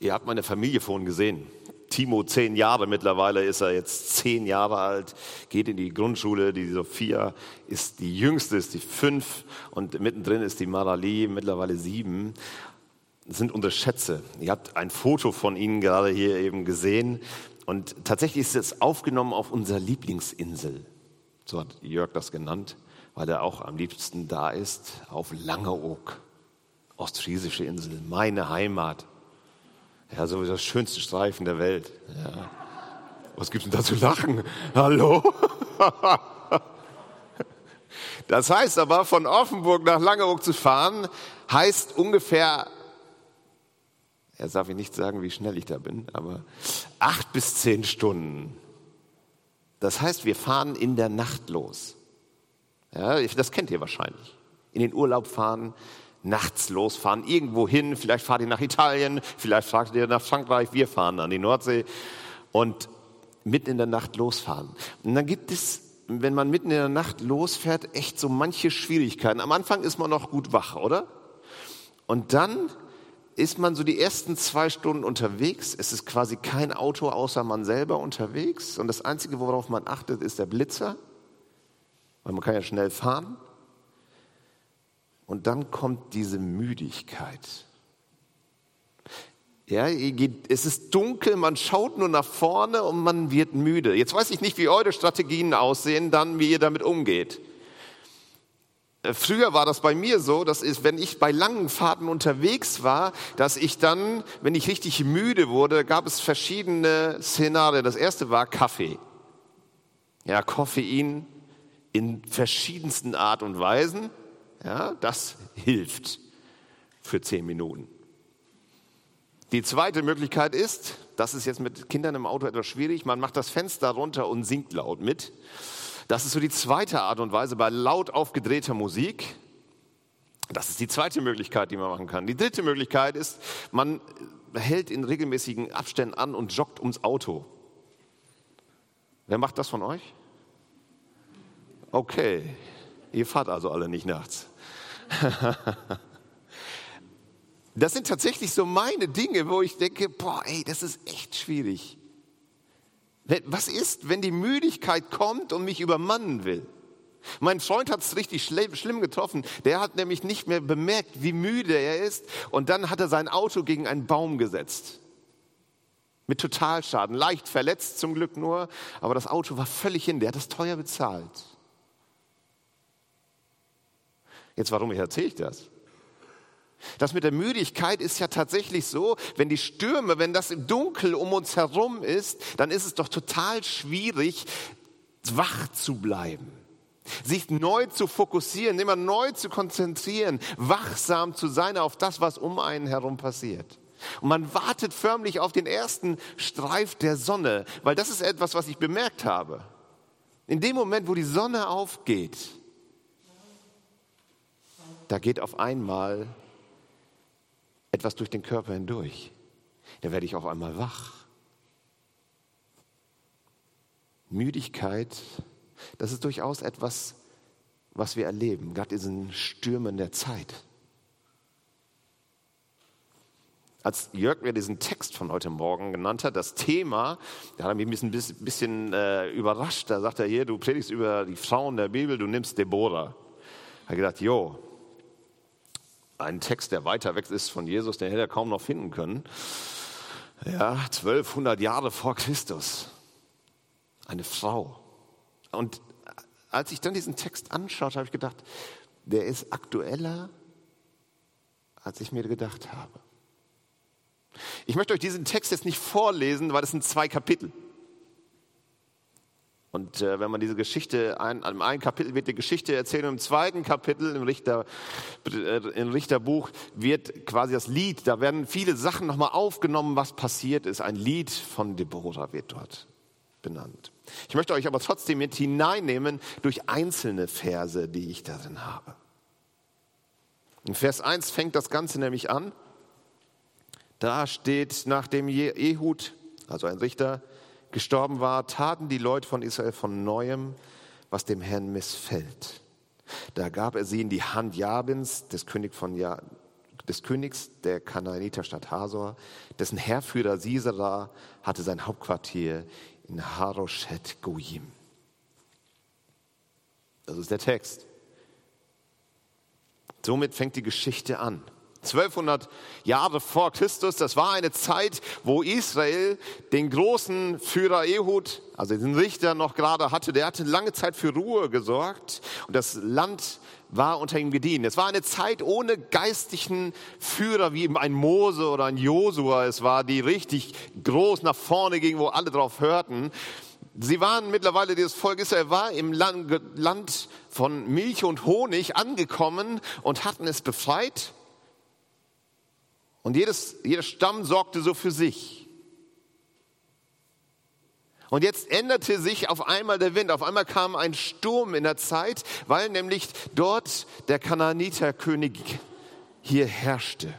Ihr habt meine Familie vorhin gesehen. Timo, 10 Jahre mittlerweile ist er jetzt 10 Jahre alt, geht in die Grundschule. Die Sophia ist die Jüngste, ist die 5 und mittendrin ist die Marali, mittlerweile 7. Das sind unsere Schätze. Ihr habt ein Foto von ihnen gerade hier eben gesehen und tatsächlich ist es aufgenommen auf unserer Lieblingsinsel. So hat Jörg das genannt, weil er auch am liebsten da ist, auf Langeoog, ostfriesische Insel, meine Heimat. Ja, sowieso das schönste Streifen der Welt. Ja. Was gibt's denn da zu lachen? Hallo? Das heißt aber, von Offenburg nach Langeoog zu fahren, heißt ungefähr, jetzt darf ich nicht sagen, wie schnell ich da bin, aber 8 bis 10 Stunden. Das heißt, wir fahren in der Nacht los. Ja, das kennt ihr wahrscheinlich. In den Urlaub fahren, nachts losfahren, irgendwo hin, vielleicht fahrt ihr nach Italien, vielleicht fahrt ihr nach Frankreich, wir fahren an die Nordsee und mitten in der Nacht losfahren. Und dann gibt es, wenn man mitten in der Nacht losfährt, echt so manche Schwierigkeiten. Am Anfang ist man noch gut wach, oder? Und dann ist man so die ersten 2 Stunden unterwegs. Es ist quasi kein Auto, außer man selber unterwegs. Und das Einzige, worauf man achtet, ist der Blitzer, weil man kann ja schnell fahren. Und dann kommt diese Müdigkeit. Ja, es ist dunkel, man schaut nur nach vorne und man wird müde. Jetzt weiß ich nicht, wie eure Strategien aussehen, dann wie ihr damit umgeht. Früher war das bei mir so, dass wenn ich bei langen Fahrten unterwegs war, dass ich dann, wenn ich richtig müde wurde, gab es verschiedene Szenarien. Das erste war Kaffee. Ja, Koffein in verschiedensten Art und Weisen. Ja, das hilft für 10 Minuten. Die zweite Möglichkeit ist, das ist jetzt mit Kindern im Auto etwas schwierig, man macht das Fenster runter und singt laut mit. Das ist so die zweite Art und Weise bei laut aufgedrehter Musik. Das ist die zweite Möglichkeit, die man machen kann. Die dritte Möglichkeit ist, man hält in regelmäßigen Abständen an und joggt ums Auto. Wer macht das von euch? Okay, ihr fahrt also alle nicht nachts. Das sind tatsächlich so meine Dinge, wo ich denke, das ist echt schwierig. Was ist, wenn die Müdigkeit kommt und mich übermannen will? Mein Freund hat es richtig schlimm getroffen. Der hat nämlich nicht mehr bemerkt, wie müde er ist. Und dann hat er sein Auto gegen einen Baum gesetzt. Mit Totalschaden, leicht verletzt zum Glück nur. Aber das Auto war völlig hin, der hat es teuer bezahlt. Jetzt, warum erzähle ich das? Das mit der Müdigkeit ist ja tatsächlich so, wenn die Stürme, wenn das im Dunkel um uns herum ist, dann ist es doch total schwierig, wach zu bleiben. Sich neu zu fokussieren, immer neu zu konzentrieren, wachsam zu sein auf das, was um einen herum passiert. Und man wartet förmlich auf den ersten Streif der Sonne, weil das ist etwas, was ich bemerkt habe. In dem Moment, wo die Sonne aufgeht, da geht auf einmal etwas durch den Körper hindurch. Da werde ich auf einmal wach. Müdigkeit, das ist durchaus etwas, was wir erleben, gerade in diesen Stürmen der Zeit. Als Jörg mir diesen Text von heute Morgen genannt hat, das Thema, da hat er mich ein bisschen überrascht. Da sagt er hier, du predigst über die Frauen der Bibel, du nimmst Deborah. Ich habe gedacht, ein Text, der weiter weg ist von Jesus, den hätte er kaum noch finden können. Ja, 1200 Jahre vor Christus. Eine Frau. Und als ich dann diesen Text anschaute, habe ich gedacht, der ist aktueller, als ich mir gedacht habe. Ich möchte euch diesen Text jetzt nicht vorlesen, weil es sind 2 Kapitel. Und wenn man diese Geschichte, im einen Kapitel wird die Geschichte erzählt, und im zweiten Kapitel, im Richterbuch, wird quasi das Lied, da werden viele Sachen nochmal aufgenommen, was passiert ist. Ein Lied von Deborah wird dort benannt. Ich möchte euch aber trotzdem mit hineinnehmen durch einzelne Verse, die ich darin habe. In Vers 1 fängt das Ganze nämlich an. Da steht, nachdem Ehud, also ein Richter, gestorben war, taten die Leute von Israel von Neuem, was dem Herrn missfällt. Da gab er sie in die Hand Jabins, des Königs von des Königs der Kanaaniterstadt Hasor, dessen Heerführer Sisera hatte sein Hauptquartier in Haroshet Goyim. Das ist der Text. Somit fängt die Geschichte an. 1200 Jahre vor Christus, das war eine Zeit, wo Israel den großen Führer Ehud, also den Richter noch gerade hatte, der hatte lange Zeit für Ruhe gesorgt und das Land war unter ihm gediehen. Es war eine Zeit ohne geistlichen Führer wie ein Mose oder ein Josua es war, die richtig groß nach vorne gingen, wo alle drauf hörten. Sie waren mittlerweile, dieses Volk Israel war im Land von Milch und Honig angekommen und hatten es befreit. Und jeder Stamm sorgte so für sich. Und jetzt änderte sich auf einmal der Wind. Auf einmal kam ein Sturm in der Zeit, weil nämlich dort der Kanaaniterkönig hier herrschte.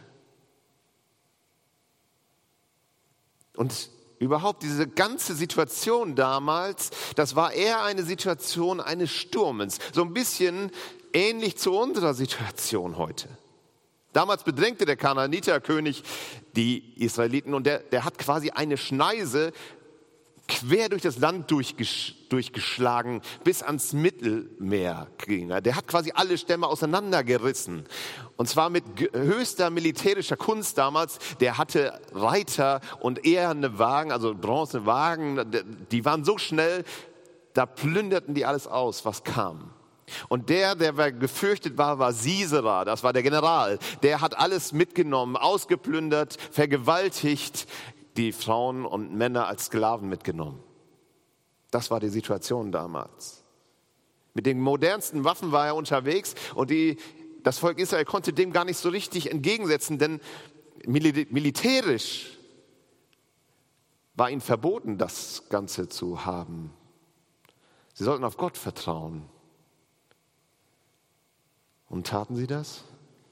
Und überhaupt diese ganze Situation damals, das war eher eine Situation eines Sturmes. So ein bisschen ähnlich zu unserer Situation heute. Damals bedrängte der Kanaaniterkönig die Israeliten und der hat quasi eine Schneise quer durch das Land durchgeschlagen, bis ans Mittelmeer ging. Der hat quasi alle Stämme auseinandergerissen. Und zwar mit höchster militärischer Kunst damals. Der hatte Reiter und eherne Wagen, also Bronzewagen, die waren so schnell, da plünderten die alles aus, was kam. Und der gefürchtet war Sisera, das war der General. Der hat alles mitgenommen, ausgeplündert, vergewaltigt, die Frauen und Männer als Sklaven mitgenommen. Das war die Situation damals. Mit den modernsten Waffen war er unterwegs und das Volk Israel konnte dem gar nicht so richtig entgegensetzen, denn militärisch war ihnen verboten, das Ganze zu haben. Sie sollten auf Gott vertrauen. Und taten sie das?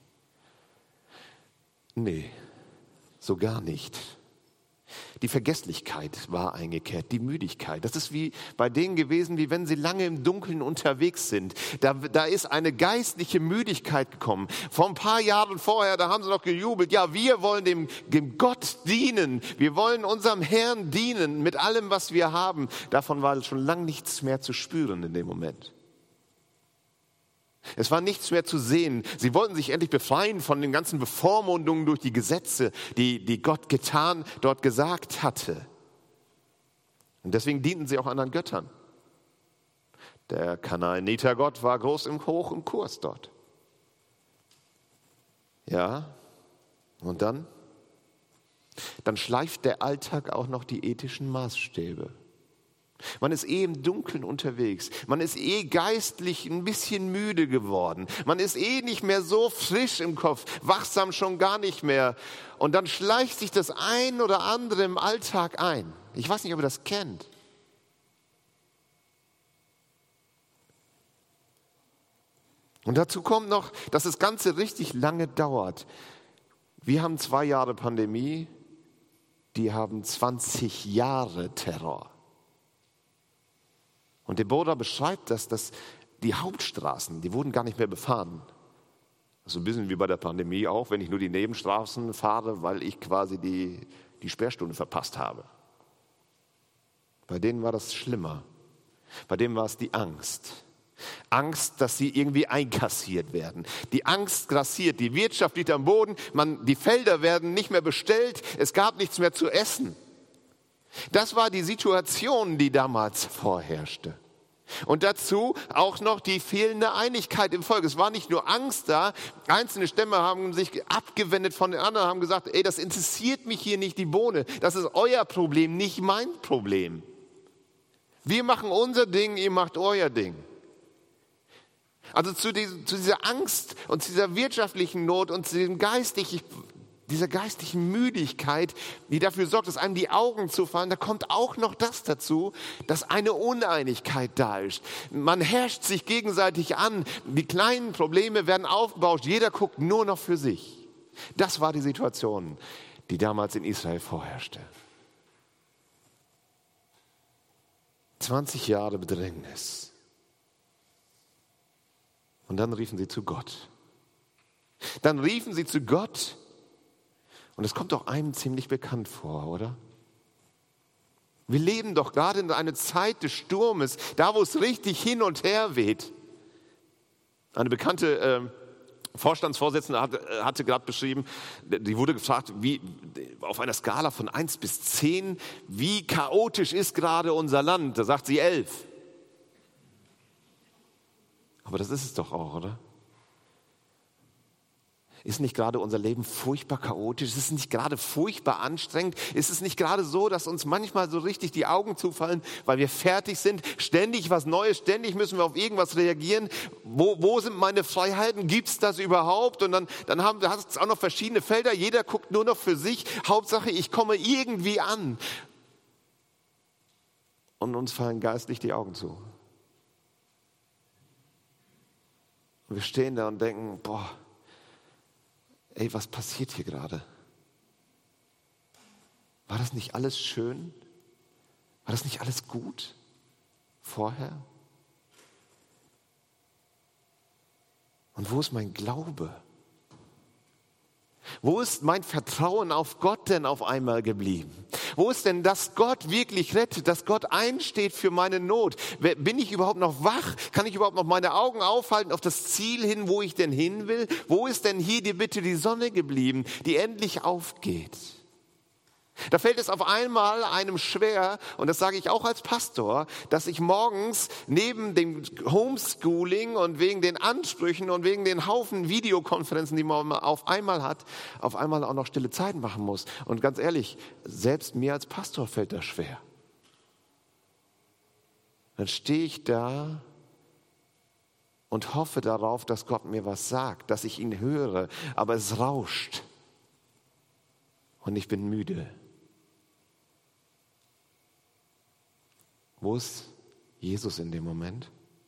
Nee, so gar nicht. Die Vergesslichkeit war eingekehrt, die Müdigkeit. Das ist wie bei denen gewesen, wie wenn sie lange im Dunkeln unterwegs sind. Da ist eine geistliche Müdigkeit gekommen. Vor ein paar Jahren vorher, da haben sie noch gejubelt. Ja, wir wollen dem Gott dienen. Wir wollen unserem Herrn dienen mit allem, was wir haben. Davon war schon lange nichts mehr zu spüren in dem Moment. Es war nichts mehr zu sehen. Sie wollten sich endlich befreien von den ganzen Bevormundungen durch die Gesetze, die Gott dort gesagt hatte. Und deswegen dienten sie auch anderen Göttern. Der Kanaanitergott war hoch im Kurs dort. Ja, und dann? Dann schleift der Alltag auch noch die ethischen Maßstäbe. Man ist im Dunkeln unterwegs. Man ist geistlich ein bisschen müde geworden. Man ist nicht mehr so frisch im Kopf, wachsam schon gar nicht mehr. Und dann schleicht sich das ein oder andere im Alltag ein. Ich weiß nicht, ob ihr das kennt. Und dazu kommt noch, dass das Ganze richtig lange dauert. Wir haben 2 Jahre Pandemie, die haben 20 Jahre Terror. Und Deborah beschreibt dass die Hauptstraßen, die wurden gar nicht mehr befahren. So ein bisschen wie bei der Pandemie auch, wenn ich nur die Nebenstraßen fahre, weil ich quasi die Sperrstunde verpasst habe. Bei denen war das schlimmer. Bei denen war es die Angst. Angst, dass sie irgendwie einkassiert werden. Die Angst grassiert, die Wirtschaft liegt am Boden, die Felder werden nicht mehr bestellt, es gab nichts mehr zu essen. Das war die Situation, die damals vorherrschte. Und dazu auch noch die fehlende Einigkeit im Volk. Es war nicht nur Angst da, einzelne Stämme haben sich abgewendet von den anderen, haben gesagt, das interessiert mich hier nicht die Bohne, das ist euer Problem, nicht mein Problem. Wir machen unser Ding, ihr macht euer Ding. Also zu dieser Angst und zu dieser wirtschaftlichen Not und zu dieser geistlichen Müdigkeit, die dafür sorgt, dass einem die Augen zufallen, da kommt auch noch das dazu, dass eine Uneinigkeit da ist. Man herrscht sich gegenseitig an, die kleinen Probleme werden aufgebauscht, jeder guckt nur noch für sich. Das war die Situation, die damals in Israel vorherrschte. 20 Jahre Bedrängnis. Und dann riefen sie zu Gott. Dann riefen sie zu Gott. Und es kommt doch einem ziemlich bekannt vor, oder? Wir leben doch gerade in einer Zeit des Sturmes, da wo es richtig hin und her weht. Eine bekannte Vorstandsvorsitzende hatte gerade beschrieben, die wurde gefragt, wie auf einer Skala von 1 bis 10, wie chaotisch ist gerade unser Land? Da sagt sie 11. Aber das ist es doch auch, oder? Ist nicht gerade unser Leben furchtbar chaotisch? Ist es nicht gerade furchtbar anstrengend? Ist es nicht gerade so, dass uns manchmal so richtig die Augen zufallen, weil wir fertig sind? Ständig was Neues, ständig müssen wir auf irgendwas reagieren. Wo sind meine Freiheiten? Gibt es das überhaupt? Und dann hast es auch noch verschiedene Felder. Jeder guckt nur noch für sich. Hauptsache, ich komme irgendwie an. Und uns fallen geistlich die Augen zu. Und wir stehen da und denken, boah, ey, was passiert hier gerade? War das nicht alles schön? War das nicht alles gut vorher? Und wo ist mein Glaube? Wo ist mein Vertrauen auf Gott denn auf einmal geblieben? Wo ist denn, dass Gott wirklich rettet, dass Gott einsteht für meine Not? Bin ich überhaupt noch wach? Kann ich überhaupt noch meine Augen aufhalten auf das Ziel hin, wo ich denn hin will? Wo ist denn hier die Sonne geblieben, die endlich aufgeht? Da fällt es auf einmal einem schwer, und das sage ich auch als Pastor, dass ich morgens neben dem Homeschooling und wegen den Ansprüchen und wegen den Haufen Videokonferenzen, die man auf einmal hat, auf einmal auch noch stille Zeiten machen muss. Und ganz ehrlich, selbst mir als Pastor fällt das schwer. Dann stehe ich da und hoffe darauf, dass Gott mir was sagt, dass ich ihn höre, aber es rauscht und ich bin müde. Wo ist Jesus in dem Moment?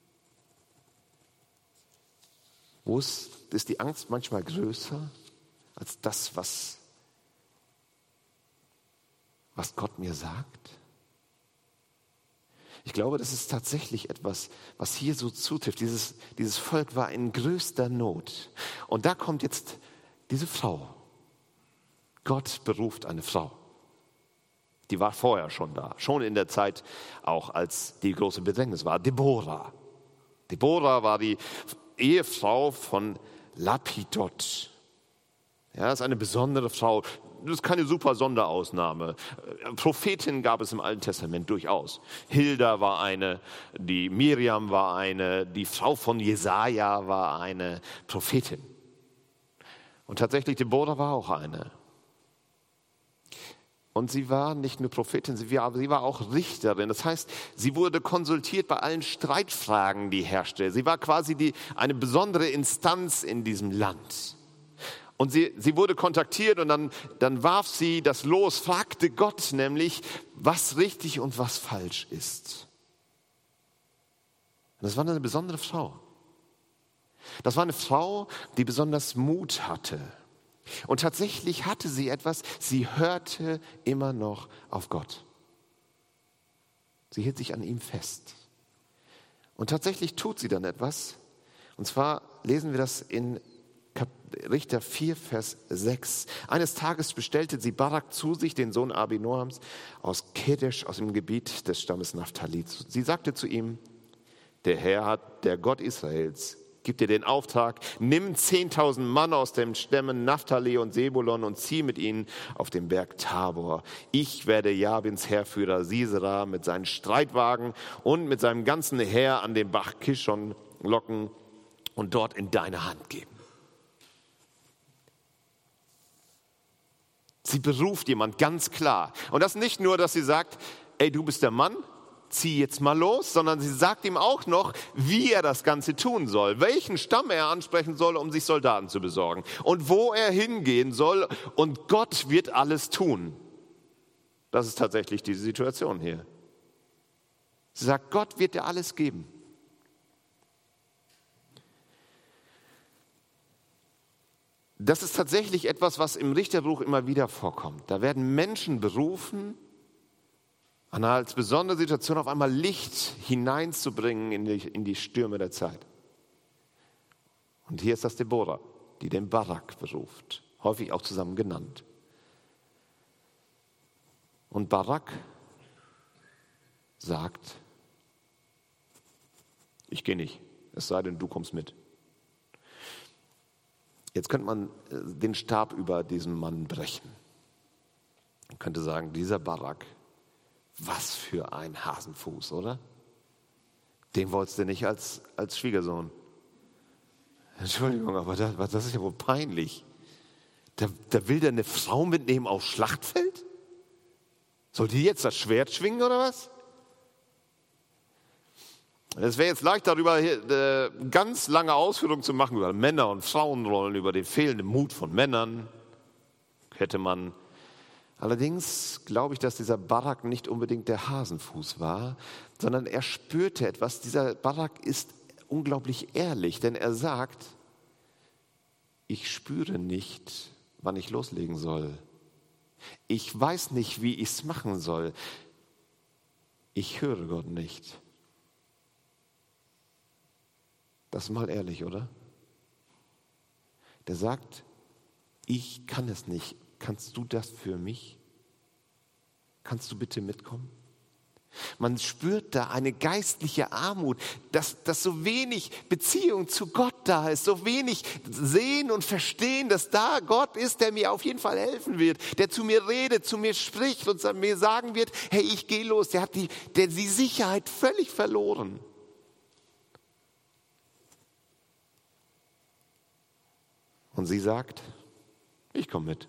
Wo ist die Angst manchmal größer als das, was Gott mir sagt? Ich glaube, das ist tatsächlich etwas, was hier so zutrifft. Dieses Volk war in größter Not. Und da kommt jetzt diese Frau. Gott beruft eine Frau. Die war vorher schon da, schon in der Zeit auch, als die große Bedrängnis war. Deborah. Deborah war die Ehefrau von Lapidot. Ja, das ist eine besondere Frau. Das ist keine super Sonderausnahme. Prophetinnen gab es im Alten Testament durchaus. Hilda war eine, die Miriam war eine, die Frau von Jesaja war eine Prophetin. Und tatsächlich Deborah war auch eine. Und sie war nicht nur Prophetin, sie war auch Richterin. Das heißt, sie wurde konsultiert bei allen Streitfragen, die herrschten. Sie war quasi eine besondere Instanz in diesem Land. Und sie wurde kontaktiert und dann warf sie das Los, fragte Gott nämlich, was richtig und was falsch ist. Und das war eine besondere Frau. Das war eine Frau, die besonders Mut hatte. Und tatsächlich hatte sie etwas, sie hörte immer noch auf Gott. Sie hielt sich an ihm fest. Und tatsächlich tut sie dann etwas. Und zwar lesen wir das in Richter 4, Vers 6. Eines Tages bestellte sie Barak zu sich, den Sohn Abinoams, aus Kedesh, aus dem Gebiet des Stammes Naphtali. Sie sagte zu ihm, der Herr, der Gott Israels, gibt dir den Auftrag, nimm 10.000 Mann aus den Stämmen Naphtali und Sebulon und zieh mit ihnen auf den Berg Tabor. Ich werde Jabins Heerführer Sisera mit seinen Streitwagen und mit seinem ganzen Heer an den Bach Kishon locken und dort in deine Hand geben. Sie beruft jemand ganz klar. Und das nicht nur, dass sie sagt, ey, du bist der Mann, zieh jetzt mal los, sondern sie sagt ihm auch noch, wie er das Ganze tun soll, welchen Stamm er ansprechen soll, um sich Soldaten zu besorgen und wo er hingehen soll, und Gott wird alles tun. Das ist tatsächlich die Situation hier. Sie sagt, Gott wird dir alles geben. Das ist tatsächlich etwas, was im Richterbuch immer wieder vorkommt. Da werden Menschen berufen, als besondere Situation auf einmal Licht hineinzubringen in die Stürme der Zeit. Und hier ist das Deborah, die den Barak beruft, häufig auch zusammen genannt. Und Barak sagt, ich gehe nicht, es sei denn, du kommst mit. Jetzt könnte man den Stab über diesen Mann brechen. Man könnte sagen, dieser Barak, was für ein Hasenfuß, oder? Den wolltest du nicht als Schwiegersohn. Entschuldigung, aber das ist ja wohl peinlich. Da will der eine Frau mitnehmen aufs Schlachtfeld? Soll die jetzt das Schwert schwingen oder was? Es wäre jetzt leicht, darüber ganz lange Ausführungen zu machen, über Männer- und Frauenrollen, über den fehlenden Mut von Männern. Hätte man. Allerdings glaube ich, dass dieser Barak nicht unbedingt der Hasenfuß war, sondern er spürte etwas. Dieser Barak ist unglaublich ehrlich, denn er sagt, ich spüre nicht, wann ich loslegen soll. Ich weiß nicht, wie ich es machen soll. Ich höre Gott nicht. Das ist mal ehrlich, oder? Der sagt, ich kann es nicht. Kannst du das für mich? Kannst du bitte mitkommen? Man spürt da eine geistliche Armut, dass so wenig Beziehung zu Gott da ist, so wenig sehen und verstehen, dass da Gott ist, der mir auf jeden Fall helfen wird, der zu mir redet, zu mir spricht und mir sagen wird, hey, ich gehe los. Der hat die Sicherheit völlig verloren. Und sie sagt, ich komme mit.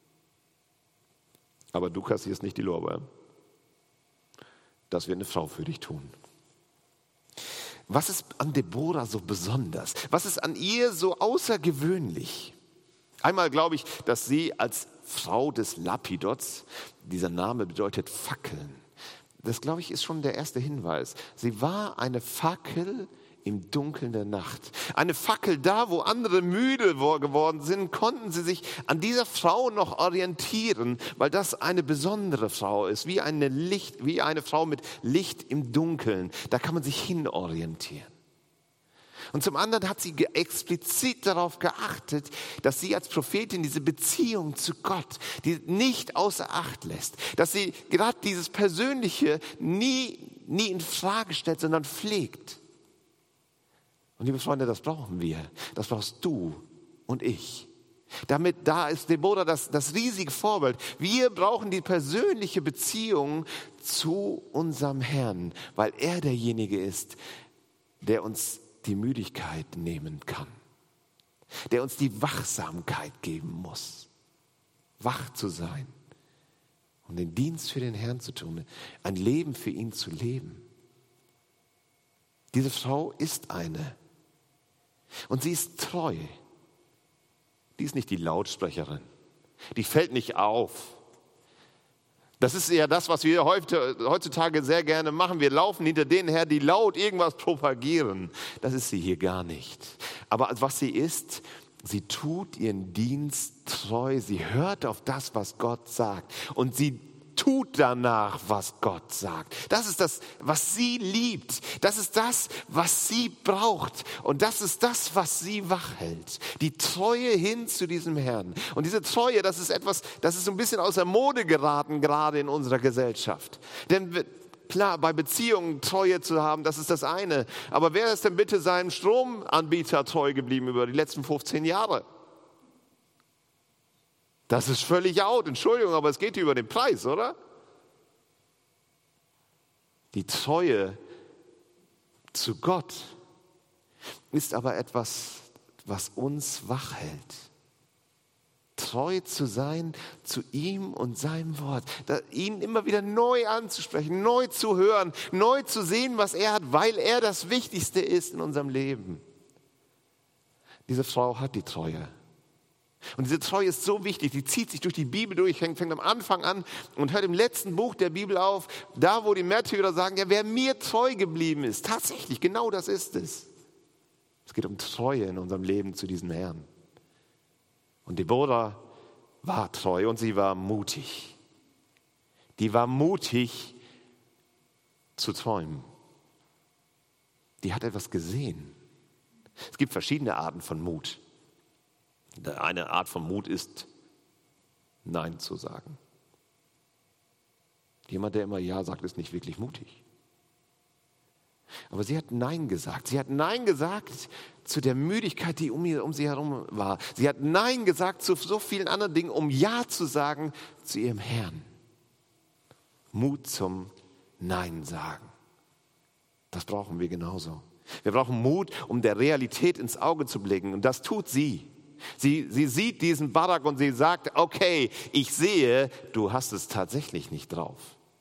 Aber du kassierst nicht die Lorbeeren. Das wird eine Frau für dich tun. Was ist an Deborah so besonders? Was ist an ihr so außergewöhnlich? Einmal glaube ich, dass sie als Frau des Lapidots, dieser Name bedeutet Fackeln. Das, glaube ich, ist schon der erste Hinweis. Sie war eine Fackel im Dunkeln der Nacht. Eine Fackel da, wo andere müde geworden sind, konnten sie sich an dieser Frau noch orientieren, weil das eine besondere Frau ist, wie eine Frau mit Licht im Dunkeln. Da kann man sich hinorientieren. Und zum anderen hat sie explizit darauf geachtet, dass sie als Prophetin diese Beziehung zu Gott, die nicht außer Acht lässt, dass sie gerade dieses Persönliche nie in Frage stellt, sondern pflegt. Und liebe Freunde, das brauchen wir. Das brauchst du und ich. Da ist Deborah das riesige Vorbild. Wir brauchen die persönliche Beziehung zu unserem Herrn, weil er derjenige ist, der uns die Müdigkeit nehmen kann. Der uns die Wachsamkeit geben muss. Wach zu sein und den Dienst für den Herrn zu tun. Ein Leben für ihn zu leben. Diese Frau ist eine. Und sie ist treu. Die ist nicht die Lautsprecherin. Die fällt nicht auf. Das ist eher das, was wir heutzutage sehr gerne machen. Wir laufen hinter denen her, die laut irgendwas propagieren. Das ist sie hier gar nicht. Aber was sie ist, sie tut ihren Dienst treu. Sie hört auf das, was Gott sagt. Und sie tut danach, was Gott sagt. Das ist das, was sie liebt. Das ist das, was sie braucht. Und das ist das, was sie wach hält. Die Treue hin zu diesem Herrn. Und diese Treue, das ist etwas, das ist so ein bisschen außer Mode geraten, gerade in unserer Gesellschaft. Denn klar, bei Beziehungen Treue zu haben, das ist das eine. Aber wer ist denn bitte seinem Stromanbieter treu geblieben über die letzten 15 Jahre? Das ist völlig out, Entschuldigung, aber es geht hier über den Preis, oder? Die Treue zu Gott ist aber etwas, was uns wach hält. Treu zu sein zu ihm und seinem Wort. Ihn immer wieder neu anzusprechen, neu zu hören, neu zu sehen, was er hat, weil er das Wichtigste ist in unserem Leben. Diese Frau hat die Treue. Und diese Treue ist so wichtig, die zieht sich durch die Bibel durch, fängt am Anfang an und hört im letzten Buch der Bibel auf, da wo die Märtyrer sagen, ja, wer mir treu geblieben ist, tatsächlich, genau das ist es. Es geht um Treue in unserem Leben zu diesem Herrn. Und Deborah war treu und sie war mutig. Die war mutig zu träumen. Die hat etwas gesehen. Es gibt verschiedene Arten von Mut. Eine Art von Mut ist, Nein zu sagen. Jemand, der immer Ja sagt, ist nicht wirklich mutig. Aber sie hat Nein gesagt. Sie hat Nein gesagt zu der Müdigkeit, die um sie herum war. Sie hat Nein gesagt zu so vielen anderen Dingen, um Ja zu sagen zu ihrem Herrn. Mut zum Nein sagen. Das brauchen wir genauso. Wir brauchen Mut, um der Realität ins Auge zu blicken. Und das tut sie. Sie sieht diesen Barak und sie sagt, okay, ich sehe, du hast es tatsächlich nicht drauf.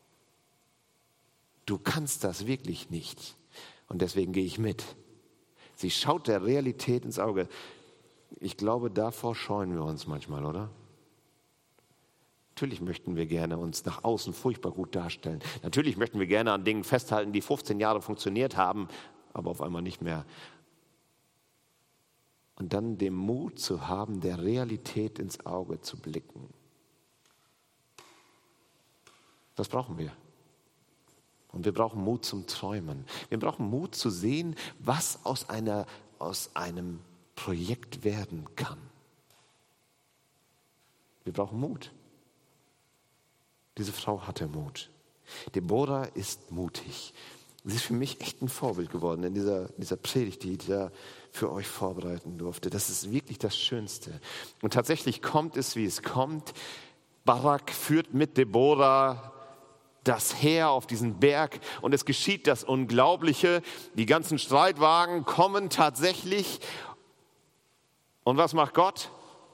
Du kannst das wirklich nicht. Und deswegen gehe ich mit. Sie schaut der Realität ins Auge. Ich glaube, davor scheuen wir uns manchmal, oder? Natürlich möchten wir gerne uns nach außen furchtbar gut darstellen. Natürlich möchten wir gerne an Dingen festhalten, die 15 Jahre funktioniert haben, aber auf einmal nicht mehr. Und dann den Mut zu haben, der Realität ins Auge zu blicken. Das brauchen wir. Und wir brauchen Mut zum Träumen. Wir brauchen Mut zu sehen, was aus einem Projekt werden kann. Wir brauchen Mut. Diese Frau hatte Mut. Deborah ist mutig. Sie ist für mich echt ein Vorbild geworden in dieser Predigt, die ich da für euch vorbereiten durfte. Das ist wirklich das Schönste. Und tatsächlich kommt es, wie es kommt. Barak führt mit Deborah das Heer auf diesen Berg und es geschieht das Unglaubliche. Die ganzen Streitwagen kommen tatsächlich. Und was macht Gott?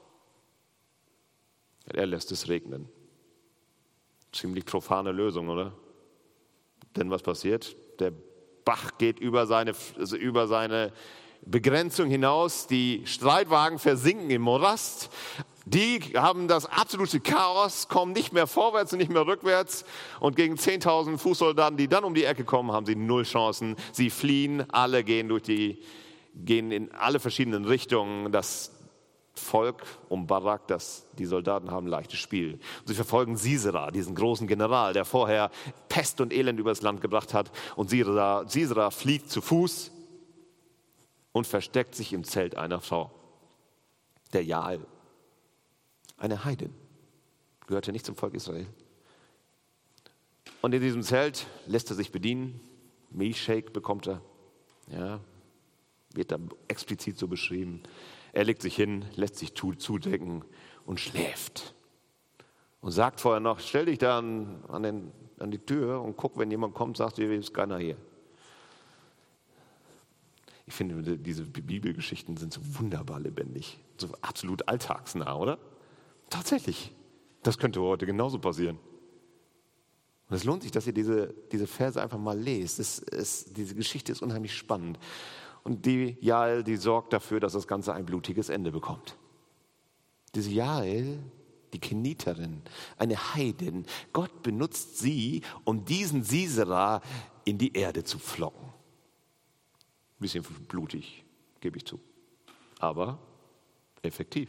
Er lässt es regnen. Ziemlich profane Lösung, oder? Denn was passiert? Der Bach geht über seine Begrenzung hinaus. Die Streitwagen versinken im Morast. Die haben das absolute Chaos, kommen nicht mehr vorwärts und nicht mehr rückwärts. Und gegen 10.000 Fußsoldaten, die dann um die Ecke kommen, haben sie 0 Chancen. Sie fliehen, alle gehen in alle verschiedenen Richtungen. Das Volk um Barak, die Soldaten haben ein leichtes Spiel. Und sie verfolgen Sisera, diesen großen General, der vorher Pest und Elend übers Land gebracht hat. Und Sisera flieht zu Fuß und versteckt sich im Zelt einer Frau, der Jael. Eine Heidin, gehörte nicht zum Volk Israel. Und in diesem Zelt lässt er sich bedienen. Milchshake bekommt er. Ja, wird da explizit so beschrieben. Er legt sich hin, lässt sich zudecken und schläft. Und sagt vorher noch, stell dich da an die Tür und guck, wenn jemand kommt, sagt dir, ist keiner hier. Ich finde, diese Bibelgeschichten sind so wunderbar lebendig, so absolut alltagsnah, oder? Tatsächlich. Das könnte heute genauso passieren. Und es lohnt sich, dass ihr diese Verse einfach mal lest. Diese Geschichte ist unheimlich spannend. Und die Jael, die sorgt dafür, dass das Ganze ein blutiges Ende bekommt. Diese Jael, die Keniterin, eine Heidin, Gott benutzt sie, um diesen Sisera in die Erde zu flocken. Ein bisschen blutig, gebe ich zu. Aber effektiv.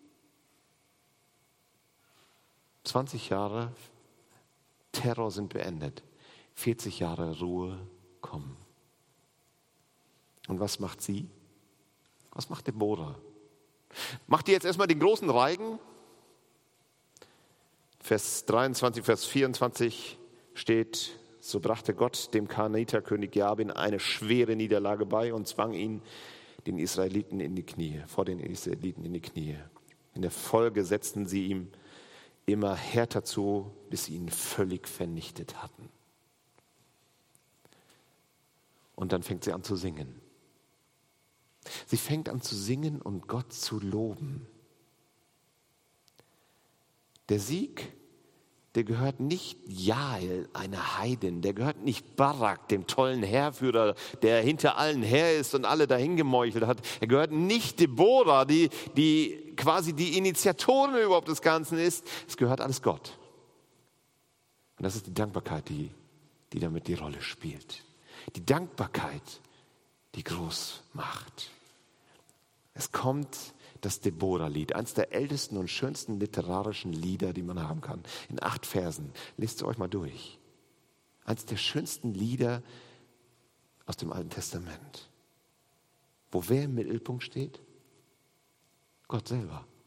20 Jahre Terror sind beendet. 40 Jahre Ruhe kommen. Und was macht sie? Was macht Deborah? Macht die jetzt erstmal den großen Reigen? Vers 23, Vers 24 steht, so brachte Gott dem Kanaaniterkönig Jabin eine schwere Niederlage bei und zwang ihn den Israeliten in die Knie, vor den Israeliten in die Knie. In der Folge setzten sie ihm immer härter zu, bis sie ihn völlig vernichtet hatten. Und dann fängt sie an zu singen. Sie fängt an zu singen und Gott zu loben. Der Sieg, der gehört nicht Jael, einer Heidin, der gehört nicht Barak, dem tollen Heerführer, der hinter allen her ist und alle dahin gemeuchelt hat. Er gehört nicht Deborah, die quasi die Initiatorin überhaupt des Ganzen ist. Es gehört alles Gott. Und das ist die Dankbarkeit, die damit die Rolle spielt. Die Dankbarkeit, die groß macht. Es kommt das Deborah-Lied, eines der ältesten und schönsten literarischen Lieder, die man haben kann. In 8 Versen. Lest es euch mal durch. Eines der schönsten Lieder aus dem Alten Testament. Wo wer im Mittelpunkt steht? Gott selber.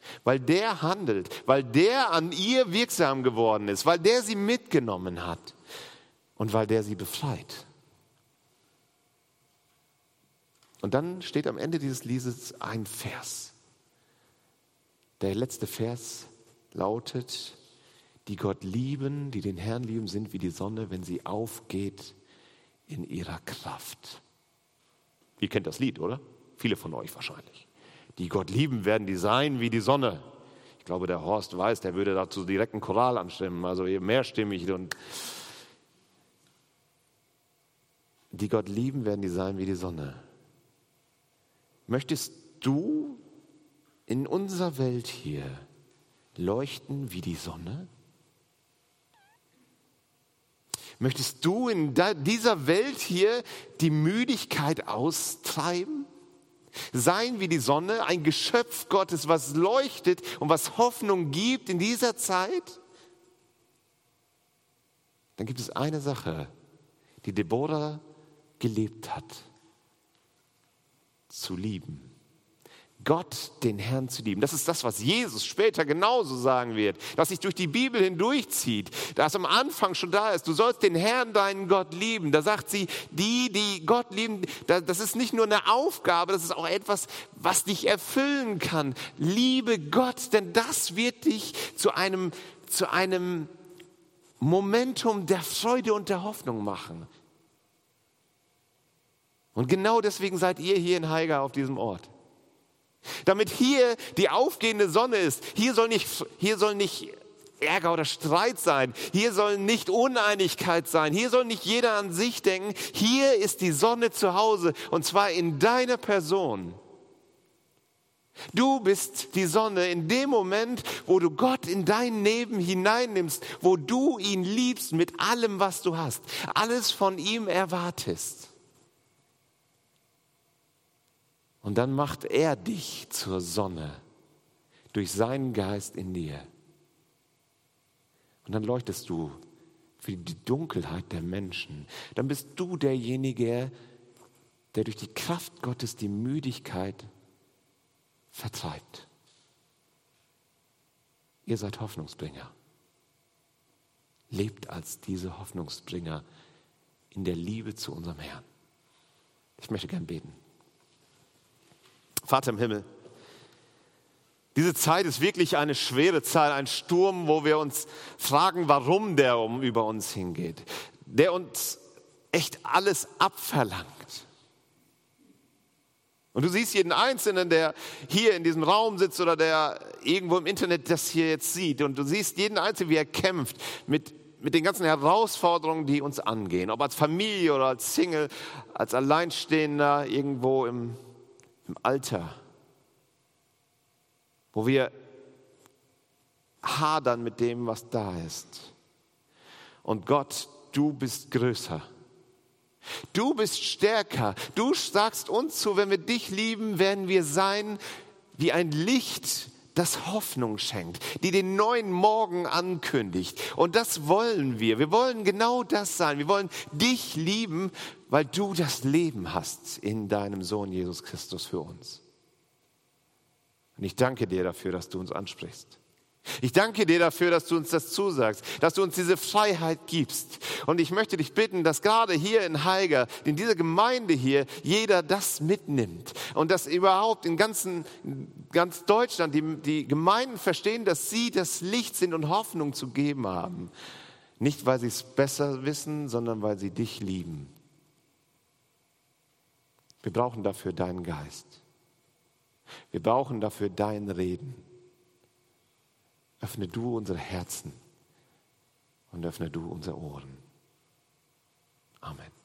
weil der handelt, weil der an ihr wirksam geworden ist, weil der sie mitgenommen hat und weil der sie befreit. Und dann steht am Ende dieses Liedes ein Vers. Der letzte Vers lautet: Die Gott lieben, die den Herrn lieben, sind wie die Sonne, wenn sie aufgeht in ihrer Kraft. Ihr kennt das Lied, oder? Viele von euch wahrscheinlich. Die Gott lieben, werden die sein wie die Sonne. Ich glaube, der Horst weiß, der würde dazu direkt einen Choral anstimmen, also mehrstimmig. Und die Gott lieben, werden die sein wie die Sonne. Möchtest du in unserer Welt hier leuchten wie die Sonne? Möchtest du in dieser Welt hier die Müdigkeit austreiben? Sein wie die Sonne, ein Geschöpf Gottes, was leuchtet und was Hoffnung gibt in dieser Zeit? Dann gibt es eine Sache, die Deborah gelebt hat: zu lieben. Gott, den Herrn zu lieben. Das ist das, was Jesus später genauso sagen wird, dass sich durch die Bibel hindurchzieht, dass am Anfang schon da ist: Du sollst den Herrn, deinen Gott lieben. Da sagt sie, die Gott lieben, das ist nicht nur eine Aufgabe, das ist auch etwas, was dich erfüllen kann. Liebe Gott, denn das wird dich zu einem Momentum der Freude und der Hoffnung machen. Und genau deswegen seid ihr hier in Haiger auf diesem Ort. Damit hier die aufgehende Sonne ist. Hier soll nicht Ärger oder Streit sein. Hier soll nicht Uneinigkeit sein. Hier soll nicht jeder an sich denken. Hier ist die Sonne zu Hause, und zwar in deiner Person. Du bist die Sonne in dem Moment, wo du Gott in dein Leben hineinnimmst, wo du ihn liebst mit allem, was du hast, alles von ihm erwartest. Und dann macht er dich zur Sonne durch seinen Geist in dir. Und dann leuchtest du für die Dunkelheit der Menschen. Dann bist du derjenige, der durch die Kraft Gottes die Müdigkeit vertreibt. Ihr seid Hoffnungsbringer. Lebt als diese Hoffnungsbringer in der Liebe zu unserem Herrn. Ich möchte gern beten. Vater im Himmel, diese Zeit ist wirklich eine schwere Zeit, ein Sturm, wo wir uns fragen, warum der über uns hingeht, der uns echt alles abverlangt. Und du siehst jeden Einzelnen, der hier in diesem Raum sitzt oder der irgendwo im Internet das hier jetzt sieht, und du siehst jeden Einzelnen, wie er kämpft mit den ganzen Herausforderungen, die uns angehen, ob als Familie oder als Single, als Alleinstehender irgendwo im Alter, wo wir hadern mit dem, was da ist. Und Gott, du bist größer. Du bist stärker. Du sagst uns zu, wenn wir dich lieben, werden wir sein wie ein Licht, das Hoffnung schenkt, die den neuen Morgen ankündigt. Und das wollen wir. Wir wollen genau das sein. Wir wollen dich lieben, weil du das Leben hast in deinem Sohn Jesus Christus für uns. Und ich danke dir dafür, dass du uns ansprichst. Ich danke dir dafür, dass du uns das zusagst, dass du uns diese Freiheit gibst. Und ich möchte dich bitten, dass gerade hier in Haiger, in dieser Gemeinde hier, jeder das mitnimmt. Und dass überhaupt in ganz Deutschland die Gemeinden verstehen, dass sie das Licht sind und Hoffnung zu geben haben. Nicht, weil sie es besser wissen, sondern weil sie dich lieben. Wir brauchen dafür deinen Geist. Wir brauchen dafür dein Reden. Öffne du unsere Herzen und öffne du unsere Ohren. Amen.